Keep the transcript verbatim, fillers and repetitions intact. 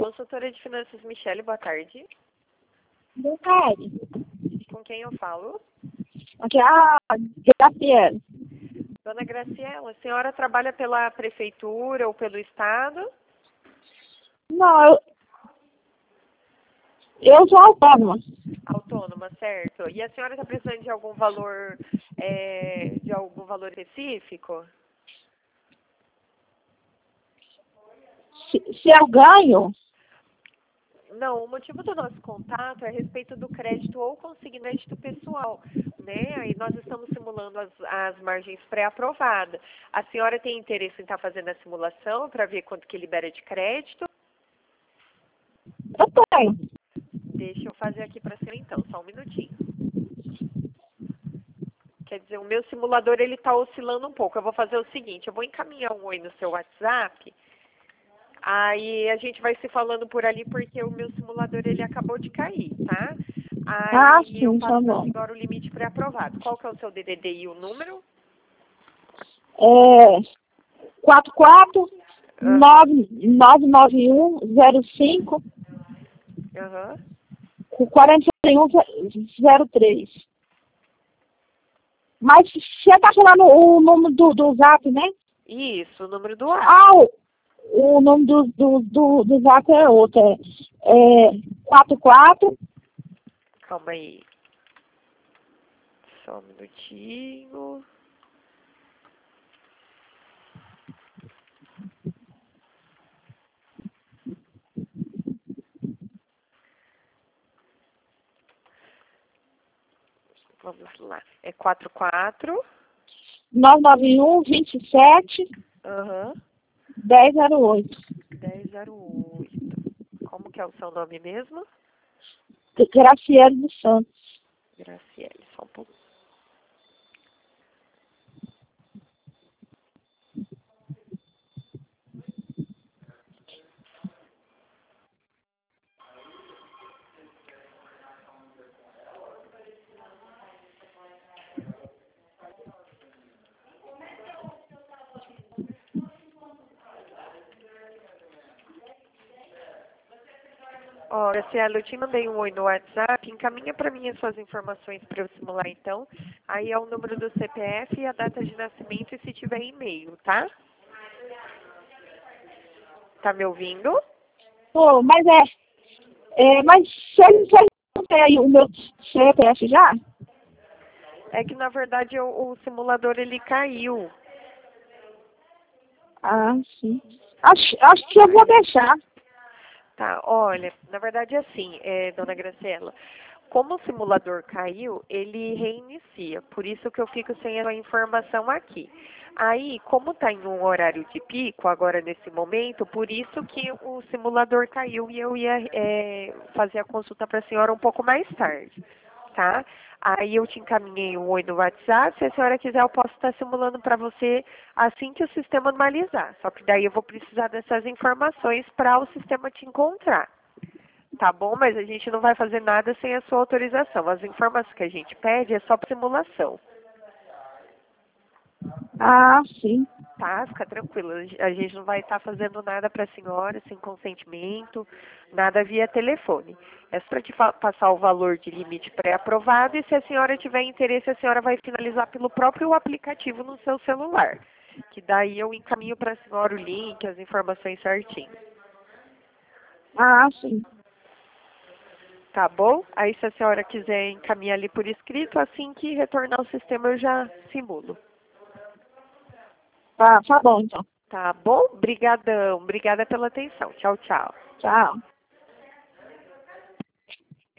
Consultora de Finanças, Michele, boa tarde. Boa tarde. Com quem eu falo? Aqui é a Graciela. Dona Graciela, a senhora trabalha pela prefeitura ou pelo estado? Não, eu, eu sou autônoma. Autônoma, certo. E a senhora está precisando de algum valor, é, de algum valor específico? Se, se eu ganho, Não, o motivo do nosso contato é a respeito do crédito ou consignado pessoal, né? Aí nós estamos simulando as, as margens pré-aprovadas. A senhora tem interesse em estar fazendo a simulação para ver quanto que libera de crédito? eu tenho. Deixa eu fazer aqui para a senhora então, só um minutinho. Quer dizer, o meu simulador ele está oscilando um pouco. Eu vou fazer o seguinte, eu vou encaminhar um oi no seu WhatsApp. Aí a gente vai se falando por ali porque o meu simulador ele acabou de cair, tá? Aí Ah, eu sim, tá passo bom. agora o limite pré-aprovado. Qual que é o seu D D D e o número? É quatro quatro Aham, nove nove nove um zero cinco aham. quatro um zero três. Mas você tá falando o nome do, do zap, né? Isso, o número do ar. Ah, o, o nome do, do, do, do zap é outro. É, é quatro quatro. Calma aí. Só um minutinho. Vamos lá. É quatro quatro. nove nove um vinte e sete Aham. dez zero oito. dez zero oito. Como que é o seu nome mesmo? Graciela dos Santos. Graciele, só um pouco. Ó, Graciela, eu te mandei um oi no WhatsApp, encaminha para mim as suas informações para eu simular então. Aí é o número do C P F e a data de nascimento e se tiver e-mail, tá? Tá me ouvindo? Pô, mas é, é mas se ele se ele não tem aí o meu C P F já? É que na verdade o, o simulador ele caiu. Ah, sim. Acho, acho que eu vou deixar. Tá, olha, na verdade é assim, é, dona Graciela, como o simulador caiu, ele reinicia, por isso que eu fico sem a informação aqui. Aí, como está em um horário de pico, agora nesse momento, por isso que o simulador caiu e eu ia é, fazer a consulta para a senhora um pouco mais tarde, tá? Aí eu te encaminhei um oi no WhatsApp, se a senhora quiser eu posso estar simulando para você assim que o sistema normalizar. Só que daí eu vou precisar dessas informações para o sistema te encontrar. Tá bom? Mas a gente não vai fazer nada sem a sua autorização. As informações que a gente pede é só para simulação. Ah, sim. Tá? Fica tranquilo. A gente não vai estar fazendo nada para a senhora sem consentimento, nada via telefone. É só para te passar o valor de limite pré-aprovado e se a senhora tiver interesse, a senhora vai finalizar pelo próprio aplicativo no seu celular. Que daí eu encaminho para a senhora o link, as informações certinho. Ah, sim. Tá bom? Aí se a senhora quiser encaminhar ali por escrito, assim que retornar o sistema eu já simulo. Tá, tá bom, então. Tá bom? Brigadão. Obrigada pela atenção. Tchau, tchau. Tchau.